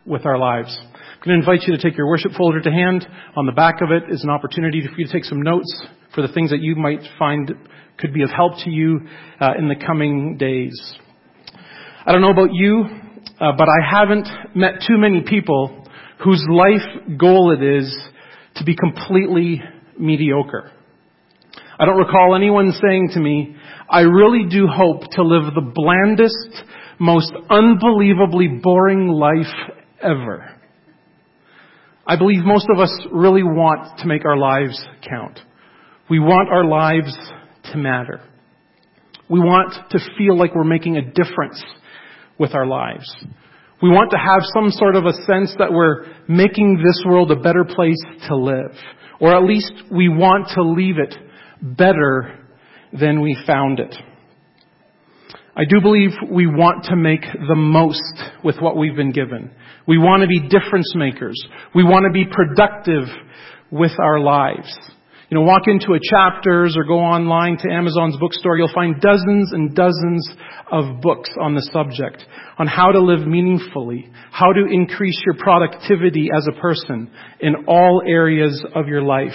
with our lives. I'm going to invite you to take your worship folder to hand. On the back of it is an opportunity for you to take some notes for the things that you might find could be of help to you in the coming days. I don't know about you, but I haven't met too many people whose life goal it is to be completely mediocre. I don't recall anyone saying to me, I really do hope to live the blandest, most unbelievably boring life ever. I believe most of us really want to make our lives count. We want our lives to matter. We want to feel like we're making a difference with our lives. We want to have some sort of a sense that we're making this world a better place to live. Or at least we want to leave it better than we found it. I do believe we want to make the most with what we've been given. We want to be difference makers. We want to be productive with our lives. Walk into a Chapters or go online to Amazon's bookstore. You'll find dozens and dozens of books on the subject, on how to live meaningfully, how to increase your productivity as a person in all areas of your life.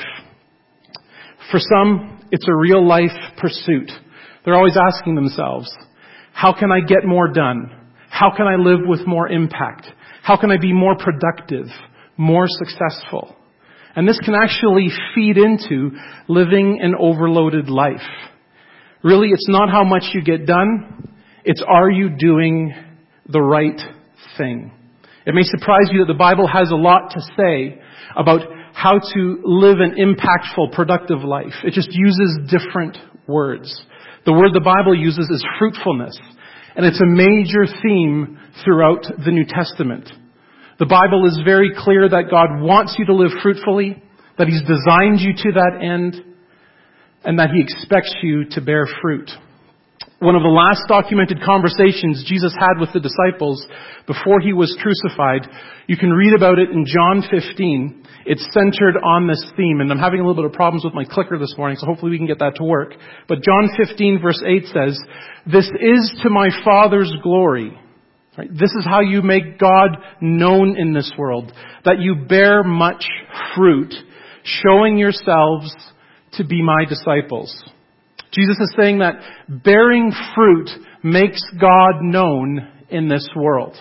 For some, it's a real life pursuit. They're always asking themselves, how can I get more done? How can I live with more impact? How can I be more productive, more successful? And this can actually feed into living an overloaded life. Really, it's not how much you get done. It's are you doing the right thing? It may surprise you that the Bible has a lot to say about how to live an impactful, productive life. It just uses different words. The word the Bible uses is fruitfulness. And it's a major theme throughout the New Testament. The Bible is very clear that God wants you to live fruitfully, that He's designed you to that end, and that He expects you to bear fruit. One of the last documented conversations Jesus had with the disciples before He was crucified, you can read about it in John 15. It's centered on this theme, and I'm having a little bit of problems with my clicker this morning, so hopefully we can get that to work. But John 15 verse 8 says, "This is to my Father's glory." Right? This is how you make God known in this world, that you bear much fruit, showing yourselves to be my disciples. Jesus is saying that bearing fruit makes God known in this world.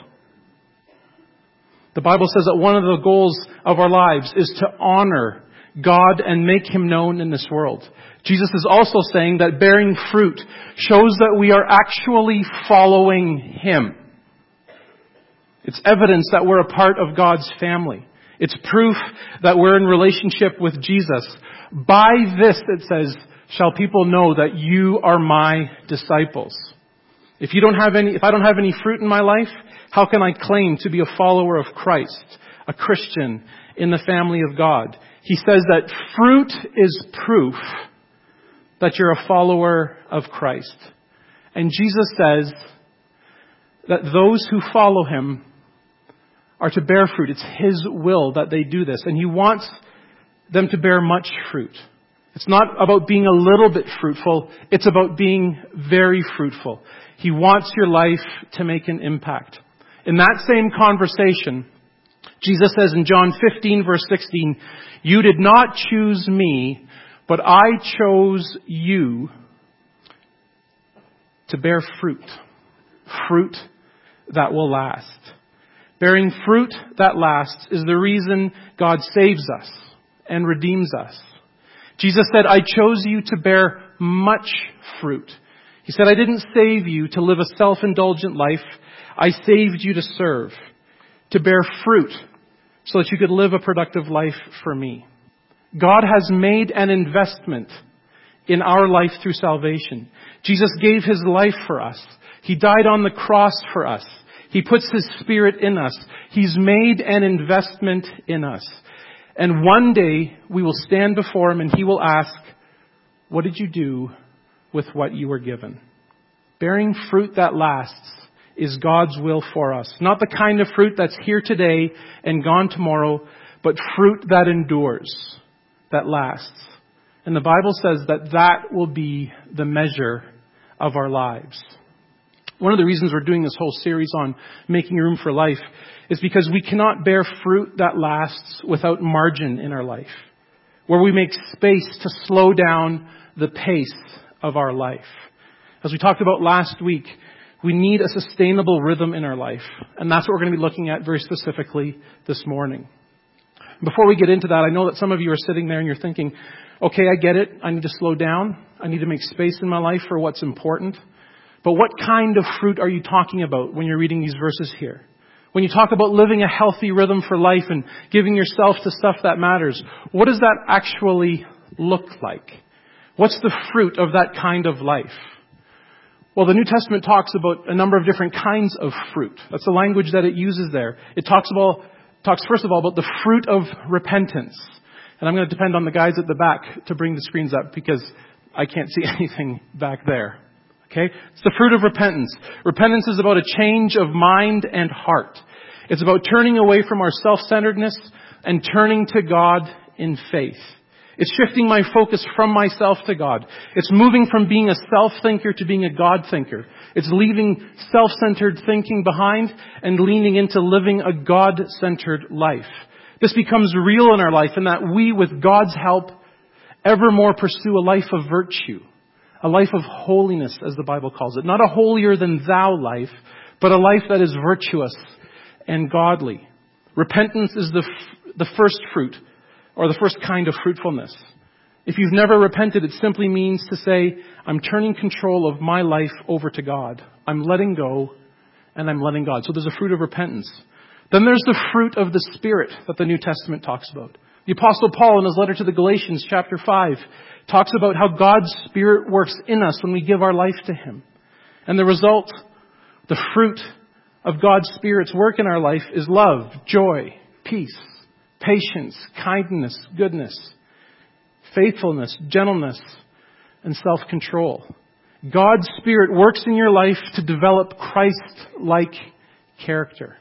The Bible says that one of the goals of our lives is to honor God and make Him known in this world. Jesus is also saying that bearing fruit shows that we are actually following Him. It's evidence that we're a part of God's family. It's proof that we're in relationship with Jesus. By this, it says, shall people know that you are my disciples. If I don't have any fruit in my life, how can I claim to be a follower of Christ, a Christian in the family of God? He says that fruit is proof that you're a follower of Christ. And Jesus says that those who follow Him are to bear fruit. It's His will that they do this. And He wants them to bear much fruit. It's not about being a little bit fruitful. It's about being very fruitful. He wants your life to make an impact. In that same conversation, Jesus says in John 15 verse 16, "You did not choose me, but I chose you to bear fruit. Fruit that will last." Bearing fruit that lasts is the reason God saves us and redeems us. Jesus said, "I chose you to bear much fruit." He said, "I didn't save you to live a self-indulgent life. I saved you to serve, to bear fruit, so that you could live a productive life for me." God has made an investment in our life through salvation. Jesus gave His life for us. He died on the cross for us. He puts His Spirit in us. He's made an investment in us. And one day we will stand before Him and He will ask, "What did you do with what you were given?" Bearing fruit that lasts is God's will for us. Not the kind of fruit that's here today and gone tomorrow, but fruit that endures, that lasts. And the Bible says that that will be the measure of our lives. One of the reasons we're doing this whole series on making room for life is because we cannot bear fruit that lasts without margin in our life, where we make space to slow down the pace of our life. As we talked about last week, we need a sustainable rhythm in our life, and that's what we're going to be looking at very specifically this morning. Before we get into that, I know that some of you are sitting there and you're thinking, okay, I get it. I need to slow down. I need to make space in my life for what's important. But what kind of fruit are you talking about when you're reading these verses here? When you talk about living a healthy rhythm for life and giving yourself to stuff that matters, what does that actually look like? What's the fruit of that kind of life? Well, the New Testament talks about a number of different kinds of fruit. That's the language that it uses there. It talks first of all about the fruit of repentance. And I'm going to depend on the guys at the back to bring the screens up because I can't see anything back there. Okay? It's the fruit of repentance. Repentance is about a change of mind and heart. It's about turning away from our self-centeredness and turning to God in faith. It's shifting my focus from myself to God. It's moving from being a self-thinker to being a God-thinker. It's leaving self-centered thinking behind and leaning into living a God-centered life. This becomes real in our life in that we, with God's help, evermore pursue a life of virtue. A life of holiness, as the Bible calls it. Not a holier than thou life, but a life that is virtuous and godly. Repentance is the first fruit, or the first kind of fruitfulness. If you've never repented, it simply means to say, I'm turning control of my life over to God. I'm letting go, and I'm letting God. So there's a fruit of repentance. Then there's the fruit of the Spirit that the New Testament talks about. The Apostle Paul, in his letter to the Galatians, chapter 5, talks about how God's Spirit works in us when we give our life to Him. And the result, the fruit of God's Spirit's work in our life is love, joy, peace, patience, kindness, goodness, faithfulness, gentleness, and self-control. God's Spirit works in your life to develop Christ-like character.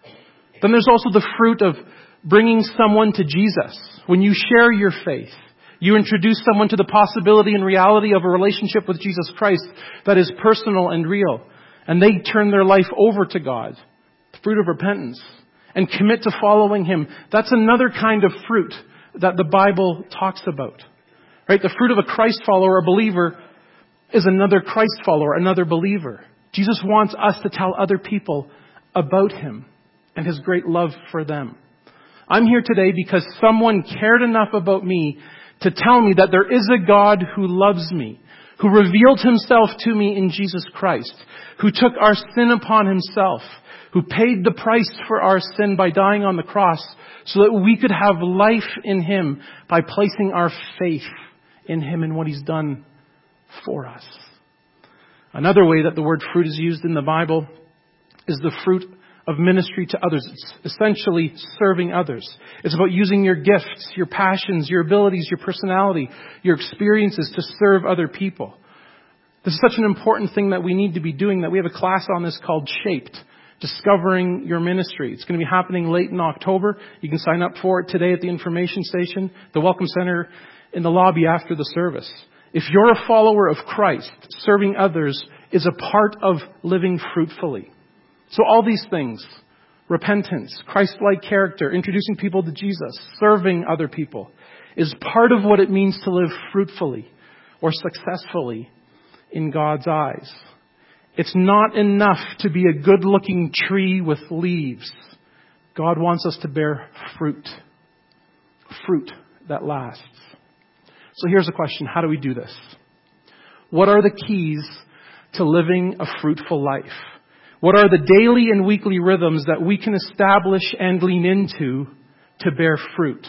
Then there's also the fruit of bringing someone to Jesus. When you share your faith, you introduce someone to the possibility and reality of a relationship with Jesus Christ that is personal and real. And they turn their life over to God, the fruit of repentance, and commit to following Him. That's another kind of fruit that the Bible talks about. Right? The fruit of a Christ follower, a believer, is another Christ follower, another believer. Jesus wants us to tell other people about Him and His great love for them. I'm here today because someone cared enough about me to tell me that there is a God who loves me, who revealed Himself to me in Jesus Christ, who took our sin upon Himself, who paid the price for our sin by dying on the cross so that we could have life in Him by placing our faith in Him and what He's done for us. Another way that the word fruit is used in the Bible is the fruit of ministry to others. It's essentially serving others. It's about using your gifts, your passions, your abilities, your personality, your experiences to serve other people. This is such an important thing that we need to be doing, that we have a class on this called Shaped, Discovering Your Ministry. It's going to be happening late in October. You can sign up for it today at the information station, the Welcome Center in the lobby after the service. If you're a follower of Christ, serving others is a part of living fruitfully. So all these things, repentance, Christ-like character, introducing people to Jesus, serving other people, is part of what it means to live fruitfully or successfully in God's eyes. It's not enough to be a good-looking tree with leaves. God wants us to bear fruit. Fruit that lasts. So here's a question. How do we do this? What are the keys to living a fruitful life? What are the daily and weekly rhythms that we can establish and lean into to bear fruit?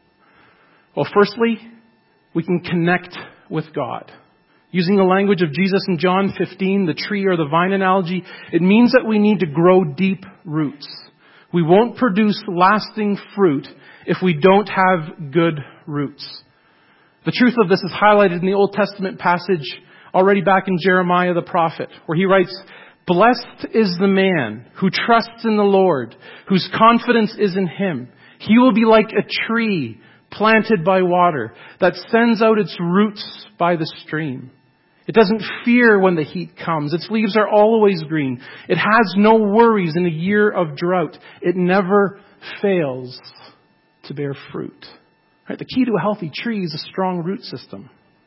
Well, firstly, we can connect with God. Using the language of Jesus in John 15, the tree or the vine analogy, it means that we need to grow deep roots. We won't produce lasting fruit if we don't have good roots. The truth of this is highlighted in the Old Testament passage already back in Jeremiah the prophet, where he writes, "Blessed is the man who trusts in the Lord, whose confidence is in Him. He will be like a tree planted by water that sends out its roots by the stream. It doesn't fear when the heat comes. Its leaves are always green. It has no worries in a year of drought. It never fails to bear fruit. Right? The key to a healthy tree is a strong root system.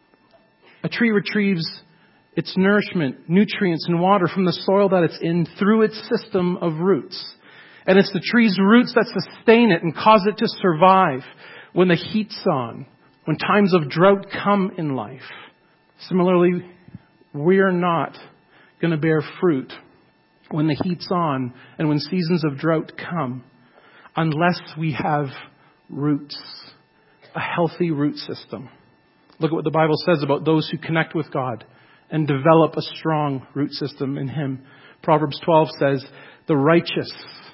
A tree retrieves its nourishment, nutrients, and water from the soil that it's in through its system of roots. And it's the tree's roots that sustain it and cause it to survive when the heat's on, when times of drought come in life. Similarly, we're not going to bear fruit when the heat's on and when seasons of drought come unless we have roots, a healthy root system. Look at what the Bible says about those who connect with God and develop a strong root system in Him. Proverbs 12 says, the righteous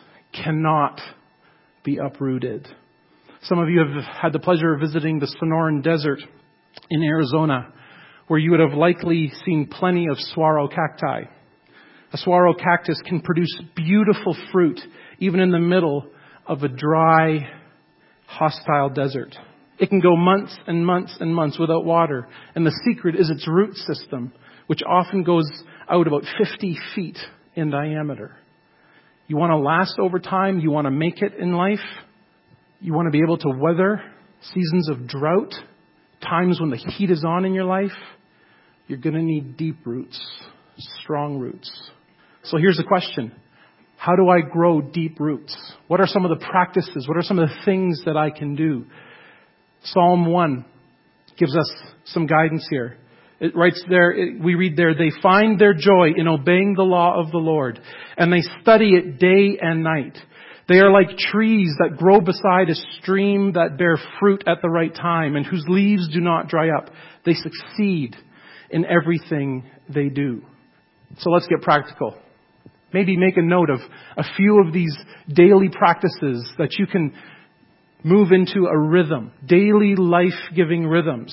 cannot be uprooted. Some of you have had the pleasure of visiting the Sonoran Desert in Arizona, where you would have likely seen plenty of saguaro cacti. A saguaro cactus can produce beautiful fruit even in the middle of a dry, hostile desert. It can go months and months and months without water. And the secret is its root system, which often goes out about 50 feet in diameter. You want to last over time. You want to make it in life. You want to be able to weather seasons of drought, times when the heat is on in your life. You're going to need deep roots, strong roots. So here's the question. How do I grow deep roots? What are some of the practices? What are some of the things that I can do? Psalm 1 gives us some guidance here. It writes there, we read there, they find their joy in obeying the law of the Lord, and they study it day and night. They are like trees that grow beside a stream that bear fruit at the right time and whose leaves do not dry up. They succeed in everything they do. So let's get practical. Maybe make a note of a few of these daily practices that you can move into a rhythm, daily life-giving rhythms.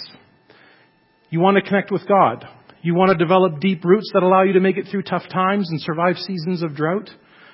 You want to connect with God. You want to develop deep roots that allow you to make it through tough times and survive seasons of drought.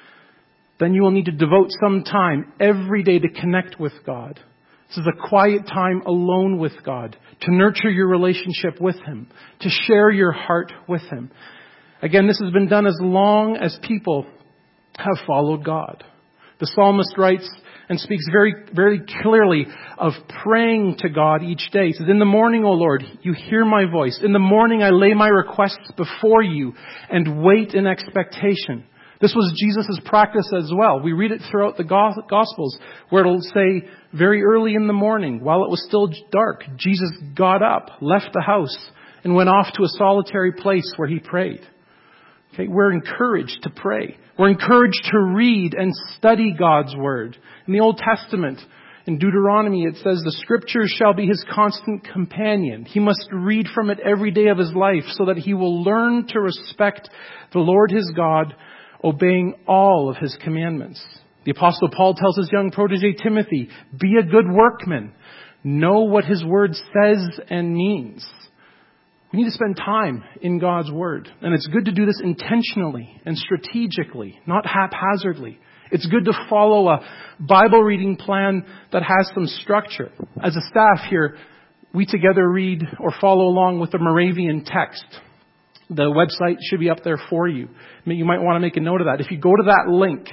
Then you will need to devote some time every day to connect with God. This is a quiet time alone with God, to nurture your relationship with Him, to share your heart with Him. Again, this has been done as long as people have followed God. The psalmist writes and speaks very, very clearly of praying to God each day. He says, in the morning, O Lord, you hear my voice. In the morning, I lay my requests before you and wait in expectation. This was Jesus' practice as well. We read it throughout the Gospels, where it'll say very early in the morning, while it was still dark, Jesus got up, left the house, and went off to a solitary place where He prayed. Okay, we're encouraged to pray. We're encouraged to read and study God's Word. In the Old Testament, in Deuteronomy, it says, the Scriptures shall be his constant companion. He must read from it every day of his life so that he will learn to respect the Lord his God, obeying all of His commandments. The Apostle Paul tells his young protege Timothy, be a good workman. Know what His Word says and means. We need to spend time in God's Word. And it's good to do this intentionally and strategically, not haphazardly. It's good to follow a Bible reading plan that has some structure. As a staff here, we together read or follow along with the Moravian text. The website should be up there for you. You might want to make a note of that. If you go to that link,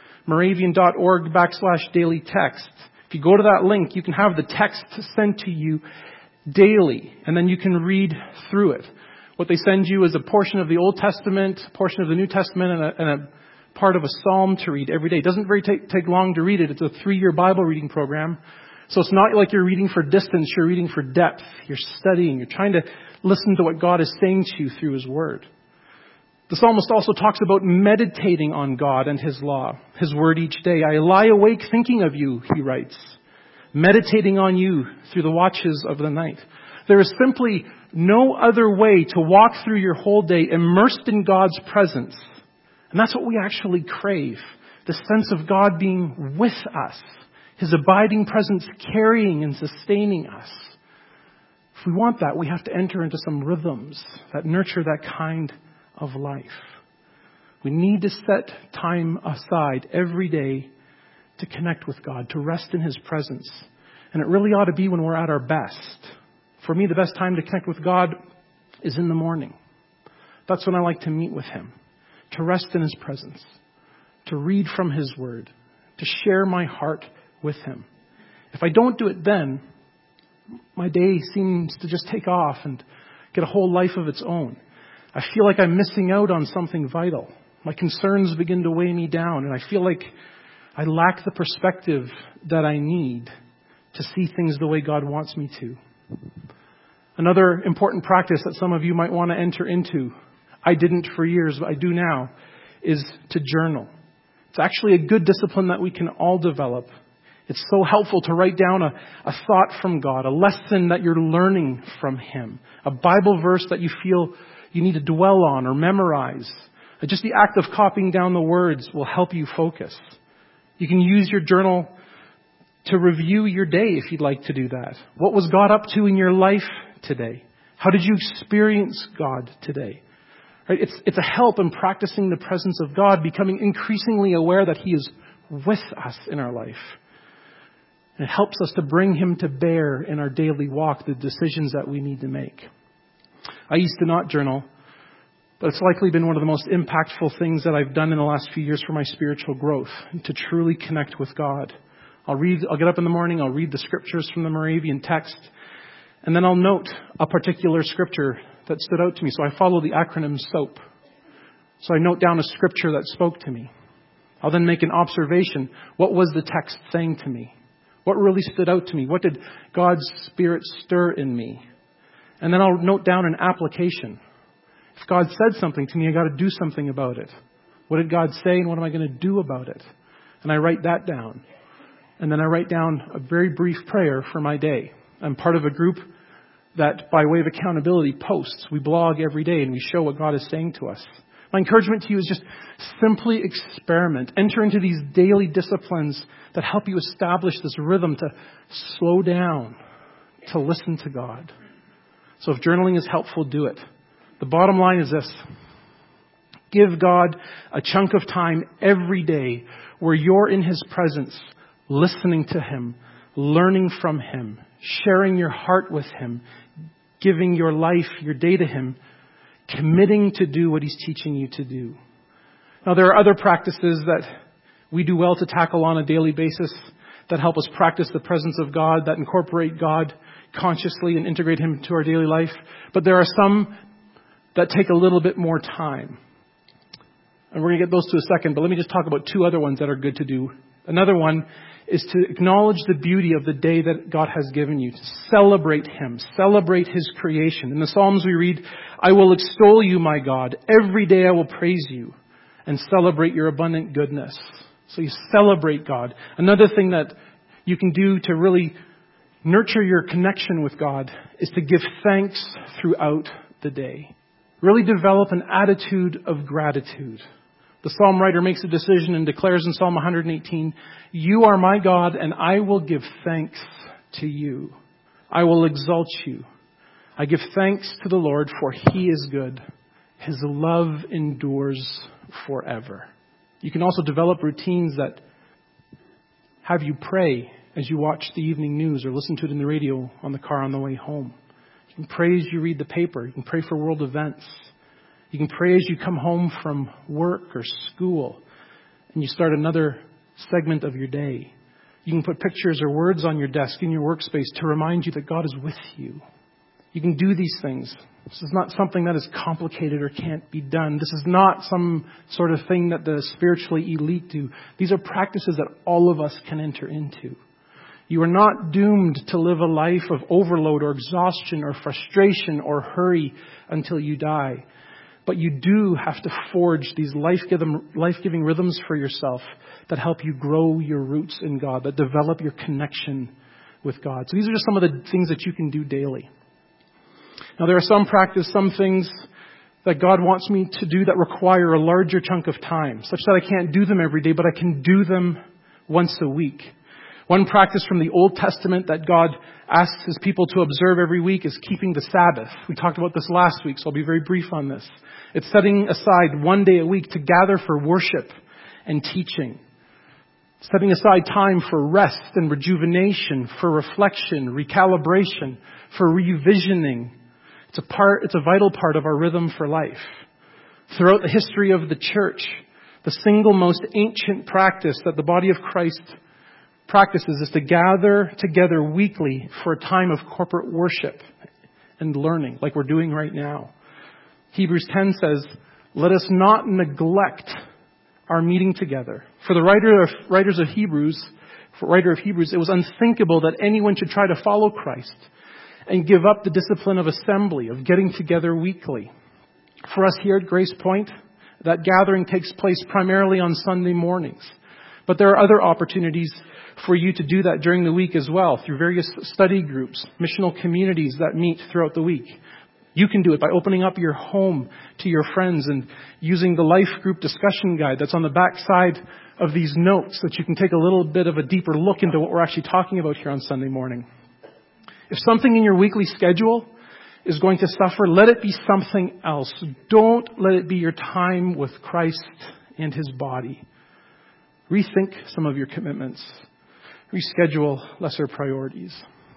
moravian.org/daily text, if you go to that link, you can have the text sent to you daily, and then you can read through it. What they send you is a portion of the Old Testament, a portion of the New Testament, and a part of a psalm to read every day. It doesn't very take long to read it. It's a 3-year Bible reading program. So it's not like you're reading for distance, you're reading for depth. You're studying, you're trying to listen to what God is saying to you through His Word. The psalmist also talks about meditating on God and His law, His Word each day. I lie awake thinking of you, he writes, meditating on you through the watches of the night. There is simply no other way to walk through your whole day immersed in God's presence. And that's what we actually crave. The sense of God being with us. His abiding presence carrying and sustaining us. If we want that, we have to enter into some rhythms that nurture that kind of life. We need to set time aside every day to connect with God, to rest in His presence. And it really ought to be when we're at our best. For me, the best time to connect with God is in the morning. That's when I like to meet with Him, to rest in His presence, to read from His Word, to share my heart with Him. If I don't do it then, my day seems to just take off and get a whole life of its own. I feel like I'm missing out on something vital. My concerns begin to weigh me down, and I feel like I lack the perspective that I need to see things the way God wants me to. Another important practice that some of you might want to enter into, I didn't for years, but I do now, is to journal. It's actually a good discipline that we can all develop. It's so helpful to write down a thought from God, a lesson that you're learning from Him, a Bible verse that you feel you need to dwell on or memorize. Just the act of copying down the words will help you focus. You can use your journal to review your day if you'd like to do that. What was God up to in your life today? How did you experience God today? Right? It's a help in practicing the presence of God, becoming increasingly aware that He is with us in our life. And it helps us to bring Him to bear in our daily walk, the decisions that we need to make. I used to not journal, but it's likely been one of the most impactful things that I've done in the last few years for my spiritual growth, to truly connect with God. I'll get up in the morning, I'll read the scriptures from the Moravian text, and then I'll note a particular scripture that stood out to me. So I follow the acronym SOAP. So I note down a scripture that spoke to me. I'll then make an observation. What was the text saying to me? What really stood out to me? What did God's Spirit stir in me? And then I'll note down an application. If God said something to me, I got to do something about it. What did God say, and what am I going to do about it? And I write that down. And then I write down a very brief prayer for my day. I'm part of a group that, by way of accountability, posts. We blog every day and we show what God is saying to us. My encouragement to you is just simply experiment. Enter into these daily disciplines that help you establish this rhythm to slow down, to listen to God. So if journaling is helpful, do it. The bottom line is this. Give God a chunk of time every day where you're in His presence, listening to Him, learning from Him, sharing your heart with Him, giving your life, your day to Him, committing to do what He's teaching you to do. Now, there are other practices that we do well to tackle on a daily basis that help us practice the presence of God, that incorporate God consciously and integrate Him into our daily life. But there are some that take a little bit more time. And we're going to get those to a second, but let me just talk about two other ones that are good to do. Another one is to acknowledge the beauty of the day that God has given you, to celebrate Him, celebrate His creation. In the Psalms we read, I will extol you, my God. Every day I will praise you and celebrate your abundant goodness. So you celebrate God. Another thing that you can do to really nurture your connection with God is to give thanks throughout the day. Really develop an attitude of gratitude. The psalm writer makes a decision and declares in Psalm 118, you are my God, and I will give thanks to you. I will exalt you. I give thanks to the Lord, for He is good. His love endures forever. You can also develop routines that have you pray as you watch the evening news or listen to it in the radio on the car on the way home. You can pray as you read the paper. You can pray for world events. You can pray as you come home from work or school and you start another segment of your day. You can put pictures or words on your desk in your workspace to remind you that God is with you. You can do these things. This is not something that is complicated or can't be done. This is not some sort of thing that the spiritually elite do. These are practices that all of us can enter into. You are not doomed to live a life of overload or exhaustion or frustration or hurry until you die. But you do have to forge these life-giving rhythms for yourself that help you grow your roots in God, that develop your connection with God. So these are just some of the things that you can do daily. Now there are some things that God wants me to do that require a larger chunk of time, such that I can't do them every day, but I can do them once a week. One practice from the Old Testament that God asks His people to observe every week is keeping the Sabbath. We talked about this last week, so I'll be very brief on this. It's setting aside one day a week to gather for worship and teaching. Setting aside time for rest and rejuvenation, for reflection, recalibration, for revisioning. It's a vital part of our rhythm for life. Throughout the history of the church, the single most ancient practice that the body of Christ practices is to gather together weekly for a time of corporate worship and learning, like we're doing right now. Hebrews 10 says, "Let us not neglect our meeting together." For the writer of Hebrews, it was unthinkable that anyone should try to follow Christ and give up the discipline of assembly, of getting together weekly. For us here at Grace Point, that gathering takes place primarily on Sunday mornings. But there are other opportunities for you to do that during the week as well, through various study groups, missional communities that meet throughout the week. You can do it by opening up your home to your friends and using the life group discussion guide that's on the back side of these notes, so that you can take a little bit of a deeper look into what we're actually talking about here on Sunday morning. If something in your weekly schedule is going to suffer, let it be something else. Don't let it be your time with Christ and His body. Rethink some of your commitments. Reschedule lesser priorities.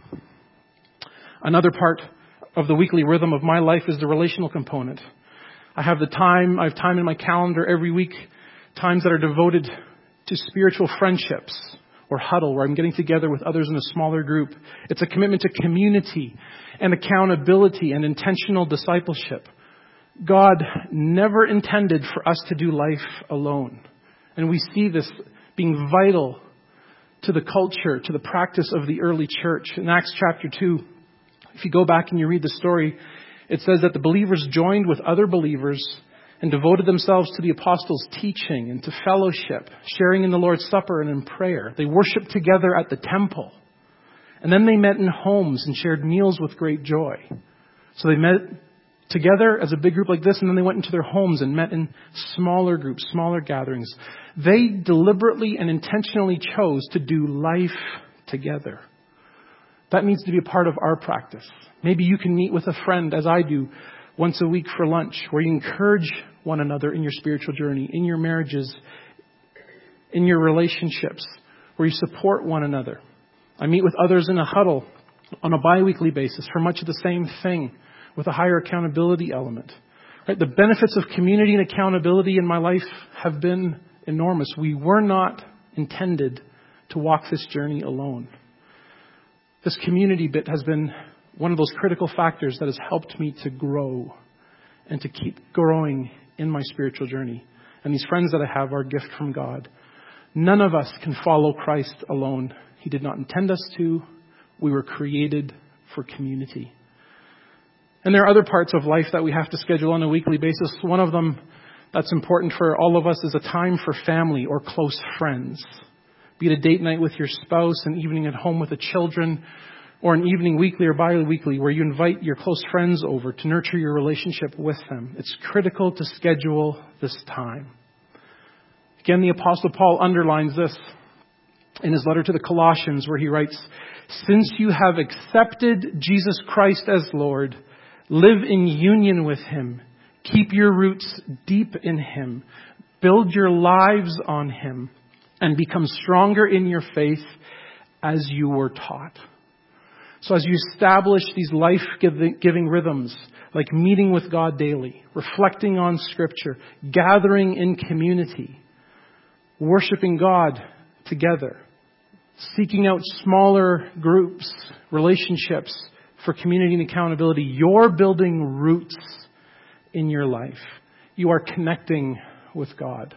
Another part of the weekly rhythm of my life is the relational component. I have time in my calendar every week, times that are devoted to spiritual friendships or huddle, where I'm getting together with others in a smaller group. It's a commitment to community and accountability and intentional discipleship. God never intended for us to do life alone. And we see this being vital to the culture, to the practice of the early church. In Acts chapter 2, if you go back and you read the story, it says that the believers joined with other believers and devoted themselves to the apostles' teaching and to fellowship, sharing in the Lord's Supper and in prayer. They worshiped together at the temple. And then they met in homes and shared meals with great joy. So they met together as a big group like this, and then they went into their homes and met in smaller groups, smaller gatherings. They deliberately and intentionally chose to do life together. That needs to be a part of our practice. Maybe you can meet with a friend, as I do, once a week for lunch, where you encourage one another in your spiritual journey, in your marriages, in your relationships, where you support one another. I meet with others in a huddle on a bi-weekly basis for much of the same thing, with a higher accountability element. Right? The benefits of community and accountability in my life have been enormous. We were not intended to walk this journey alone. This community bit has been one of those critical factors that has helped me to grow and to keep growing in my spiritual journey. And these friends that I have are a gift from God. None of us can follow Christ alone. He did not intend us to. We were created for community. And there are other parts of life that we have to schedule on a weekly basis. One of them that's important for all of us is a time for family or close friends. Be it a date night with your spouse, an evening at home with the children, or an evening weekly or bi-weekly where you invite your close friends over to nurture your relationship with them. It's critical to schedule this time. Again, the Apostle Paul underlines this in his letter to the Colossians, where he writes, "Since you have accepted Jesus Christ as Lord, live in union with Him. Keep your roots deep in Him. Build your lives on Him, and become stronger in your faith as you were taught." So as you establish these life-giving rhythms, like meeting with God daily, reflecting on Scripture, gathering in community, worshiping God together, seeking out smaller groups, relationships for community and accountability, you're building roots in your life. You are connecting with God.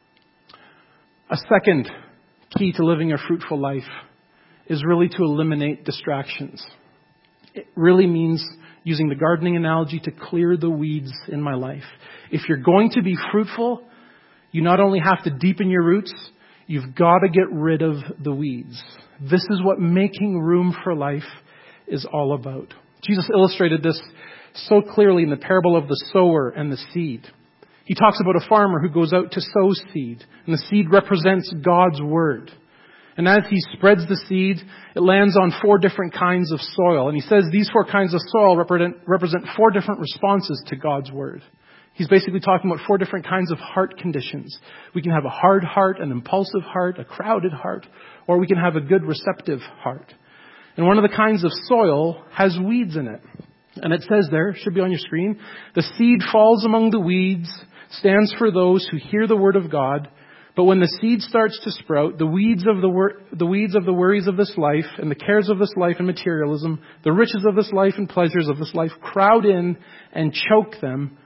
A second key to living a fruitful life is really to eliminate distractions. It really means using the gardening analogy to clear the weeds in my life. If you're going to be fruitful, you not only have to deepen your roots, you've got to get rid of the weeds. This is what making room for life is all about. Jesus illustrated this so clearly in the parable of the sower and the seed. He talks about a farmer who goes out to sow seed, and the seed represents God's Word. And as he spreads the seed, it lands on 4 different kinds of soil. And he says these 4 kinds of soil represent 4 different responses to God's Word. He's basically talking about 4 different kinds of heart conditions. We can have a hard heart, an impulsive heart, a crowded heart, or we can have a good receptive heart. And one of the kinds of soil has weeds in it. And it says there, it should be on your screen, the seed falls among the weeds, stands for those who hear the word of God. But when the seed starts to sprout, the weeds of the worries of this life and the cares of this life and materialism, the riches of this life and pleasures of this life crowd in and choke them,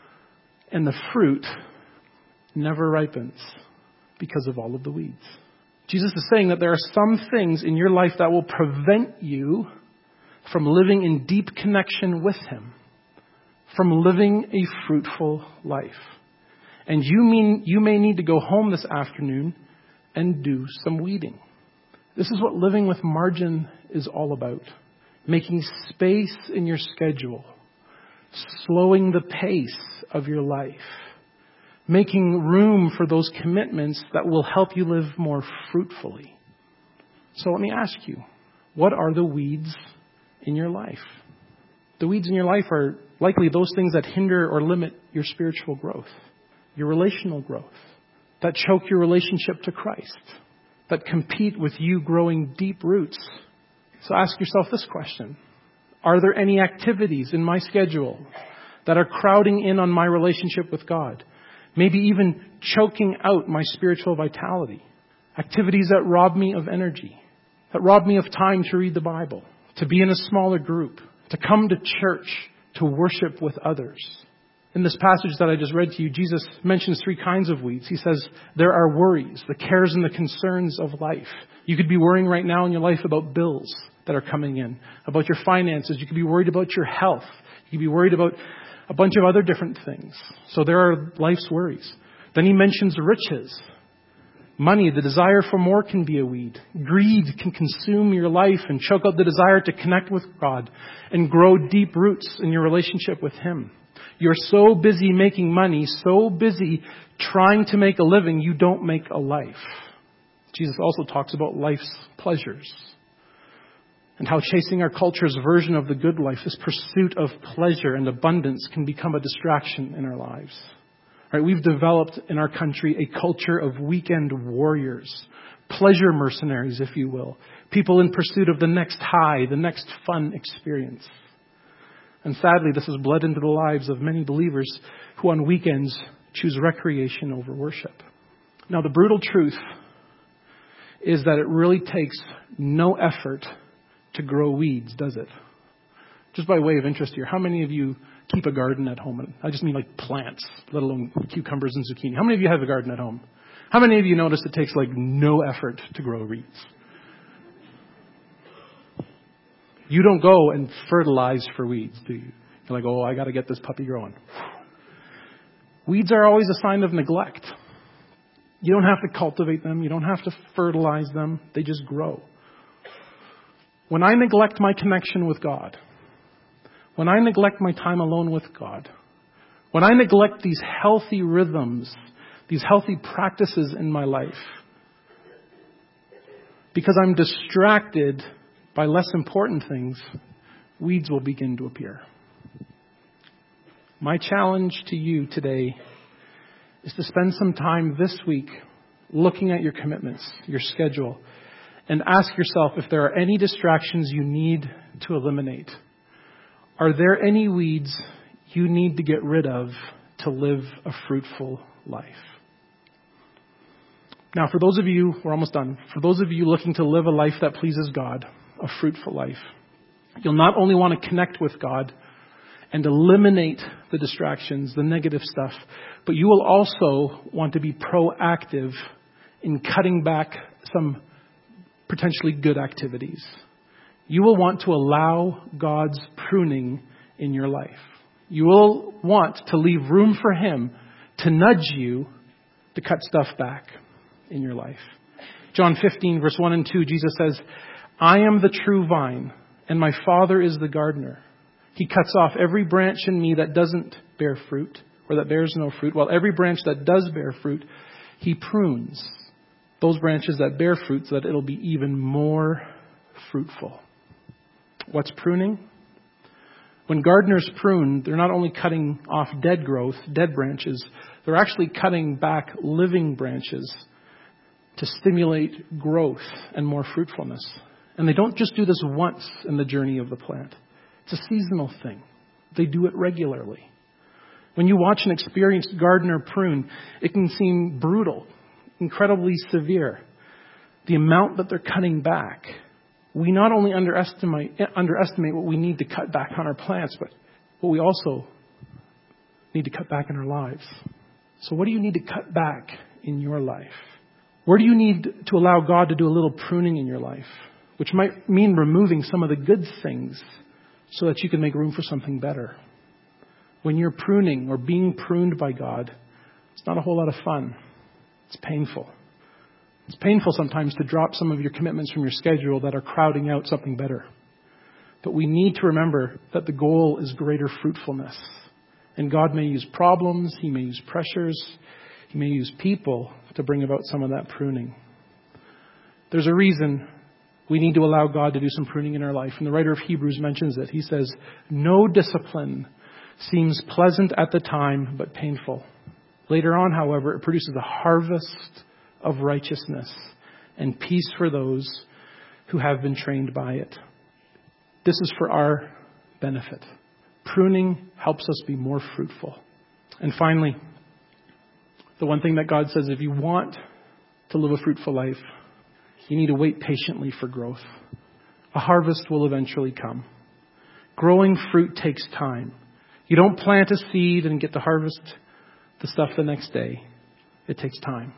and the fruit never ripens because of all of the weeds. Jesus is saying that there are some things in your life that will prevent you from living in deep connection with Him, from living a fruitful life. And you may need to go home this afternoon and do some weeding. This is what living with margin is all about. Making space in your schedule. Slowing the pace of your life. Making room for those commitments that will help you live more fruitfully. So let me ask you, what are the weeds in your life? The weeds in your life are likely those things that hinder or limit your spiritual growth. Your relational growth, that choke your relationship to Christ, that compete with you growing deep roots. So ask yourself this question. Are there any activities in my schedule that are crowding in on my relationship with God? Maybe even choking out my spiritual vitality. Activities that rob me of energy, that rob me of time to read the Bible, to be in a smaller group, to come to church, to worship with others. In this passage that I just read to you, Jesus mentions 3 kinds of weeds. He says there are worries, the cares and the concerns of life. You could be worrying right now in your life about bills that are coming in, about your finances. You could be worried about your health. You could be worried about a bunch of other different things. So there are life's worries. Then he mentions riches. Money, the desire for more can be a weed. Greed can consume your life and choke out the desire to connect with God and grow deep roots in your relationship with Him. You're so busy making money, so busy trying to make a living, you don't make a life. Jesus also talks about life's pleasures and how chasing our culture's version of the good life, this pursuit of pleasure and abundance, can become a distraction in our lives. Right? We've developed in our country a culture of weekend warriors, pleasure mercenaries, if you will, people in pursuit of the next high, the next fun experience. And sadly, this has bled into the lives of many believers who on weekends choose recreation over worship. Now, the brutal truth is that it really takes no effort to grow weeds, does it? Just by way of interest here, how many of you keep a garden at home? I just mean like plants, let alone cucumbers and zucchini. How many of you have a garden at home? How many of you notice it takes like no effort to grow weeds? You don't go and fertilize for weeds, do you? You're like, oh, I got to get this puppy growing. Weeds are always a sign of neglect. You don't have to cultivate them. You don't have to fertilize them. They just grow. When I neglect my connection with God, when I neglect my time alone with God, when I neglect these healthy rhythms, these healthy practices in my life, because I'm distracted by less important things, weeds will begin to appear. My challenge to you today is to spend some time this week looking at your commitments, your schedule, and ask yourself if there are any distractions you need to eliminate. Are there any weeds you need to get rid of to live a fruitful life? Now, for those of you, we're almost done. For those of you looking to live a life that pleases God, a fruitful life, you'll not only want to connect with God and eliminate the distractions, the negative stuff, but you will also want to be proactive in cutting back some potentially good activities. You will want to allow God's pruning in your life. You will want to leave room for Him to nudge you to cut stuff back in your life. John 15, verse 1 and 2, Jesus says, I am the true vine, and my Father is the gardener. He cuts off every branch in me that doesn't bear fruit, or that bears no fruit, while every branch that does bear fruit, He prunes those branches that bear fruit so that it'll be even more fruitful. What's pruning? When gardeners prune, they're not only cutting off dead growth, dead branches, they're actually cutting back living branches to stimulate growth and more fruitfulness. And they don't just do this once in the journey of the plant. It's a seasonal thing. They do it regularly. When you watch an experienced gardener prune, it can seem brutal, incredibly severe. The amount that they're cutting back. We not only underestimate what we need to cut back on our plants, but what we also need to cut back in our lives. So what do you need to cut back in your life? Where do you need to allow God to do a little pruning in your life? Which might mean removing some of the good things so that you can make room for something better. When you're pruning or being pruned by God, it's not a whole lot of fun. It's painful. It's painful sometimes to drop some of your commitments from your schedule that are crowding out something better. But we need to remember that the goal is greater fruitfulness. And God may use problems, He may use pressures, He may use people to bring about some of that pruning. There's a reason we need to allow God to do some pruning in our life. And the writer of Hebrews mentions it. He says, no discipline seems pleasant at the time, but painful. Later on, however, it produces a harvest of righteousness and peace for those who have been trained by it. This is for our benefit. Pruning helps us be more fruitful. And finally, the one thing that God says, if you want to live a fruitful life, you need to wait patiently for growth. A harvest will eventually come. Growing fruit takes time. You don't plant a seed and get to harvest the stuff the next day. It takes time.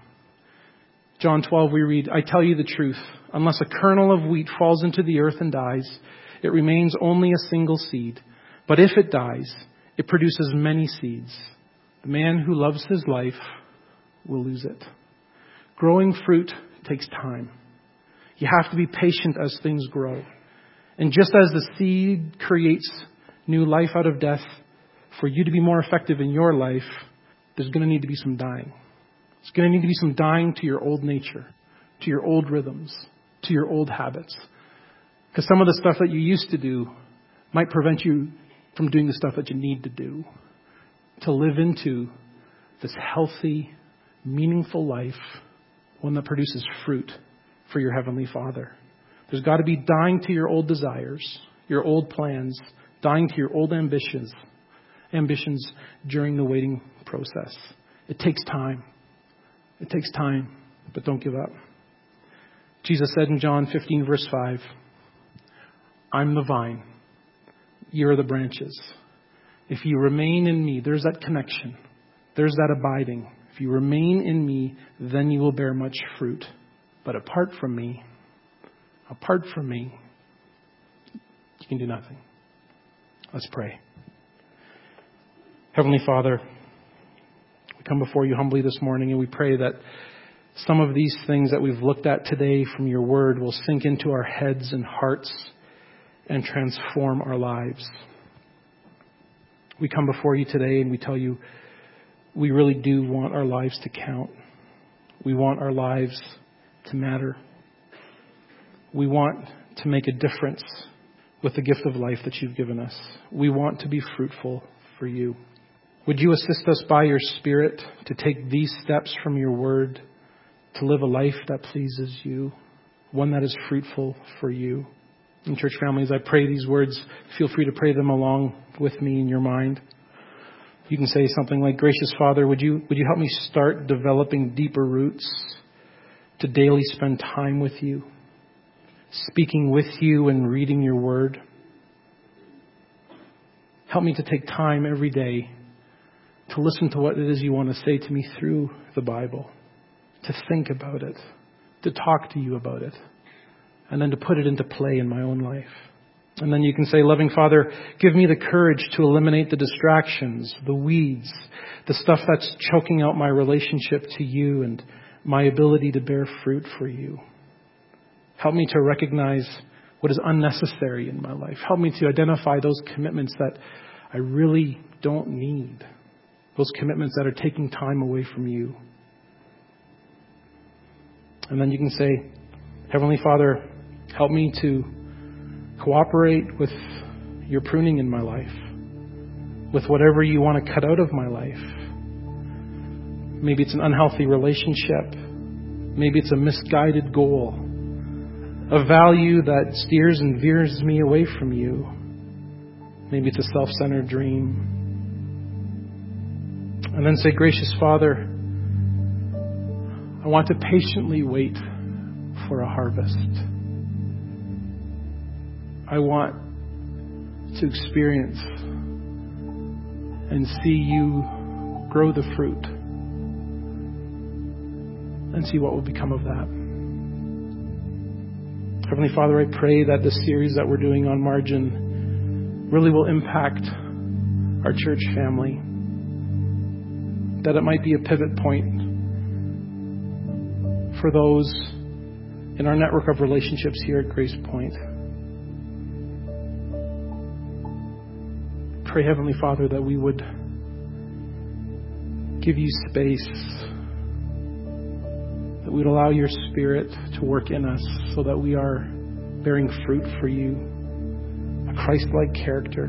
John 12, we read, I tell you the truth, unless a kernel of wheat falls into the earth and dies, it remains only a single seed. But if it dies, it produces many seeds. The man who loves his life will lose it. Growing fruit takes time. You have to be patient as things grow. And just as the seed creates new life out of death, for you to be more effective in your life, there's going to need to be some dying. There's going to need to be some dying to your old nature, to your old rhythms, to your old habits. Because some of the stuff that you used to do might prevent you from doing the stuff that you need to do to live into this healthy, meaningful life, one that produces fruit for your Heavenly Father. There's got to be dying to your old desires, your old plans, dying to your old ambitions during the waiting process. It takes time. It takes time, but don't give up. Jesus said in John 15, verse 5, I'm the vine. You are the branches. If you remain in me, there's that connection. There's that abiding. If you remain in me, then you will bear much fruit. But apart from me, you can do nothing. Let's pray. Heavenly Father, we come before you humbly this morning and we pray that some of these things that we've looked at today from your word will sink into our heads and hearts and transform our lives. We come before you today and we tell you we really do want our lives to count. We want our lives to matter. We want to make a difference with the gift of life that you've given us. We want to be fruitful for you. Would you assist us by your Spirit to take these steps from your word to live a life that pleases you, one that is fruitful for you? And church families, I pray these words. Feel free to pray them along with me in your mind. You can say something like, Gracious Father, would you help me start developing deeper roots to daily spend time with you, speaking with you and reading your word. Help me to take time every day to listen to what it is you want to say to me through the Bible, to think about it, to talk to you about it, and then to put it into play in my own life. And then you can say, Loving Father, give me the courage to eliminate the distractions, the weeds, the stuff that's choking out my relationship to you and my ability to bear fruit for you. Help me to recognize what is unnecessary in my life. Help me to identify those commitments that I really don't need. Those commitments that are taking time away from you. And then you can say, Heavenly Father, help me to cooperate with your pruning in my life, with whatever you want to cut out of my life. Maybe it's an unhealthy relationship. Maybe it's a misguided goal, a value that steers and veers me away from you. Maybe it's a self-centered dream. And then say, gracious Father, I want to patiently wait for a harvest. I want to experience and see you grow the fruit and see what will become of that. Heavenly Father, I pray that this series that we're doing on margin really will impact our church family, that it might be a pivot point for those in our network of relationships here at Grace Point. Pray, Heavenly Father, that we would give you space, that we would allow your Spirit to work in us so that we are bearing fruit for you, a Christ-like character,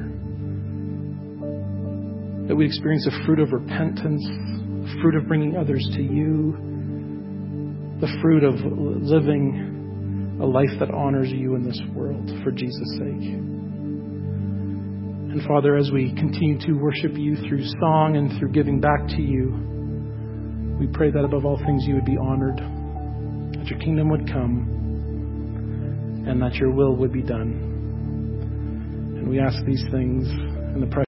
that we experience the fruit of repentance, the fruit of bringing others to you, the fruit of living a life that honors you in this world for Jesus' sake. And Father, as we continue to worship you through song and through giving back to you, we pray that above all things you would be honored, that your kingdom would come, and that your will would be done. And we ask these things in the precious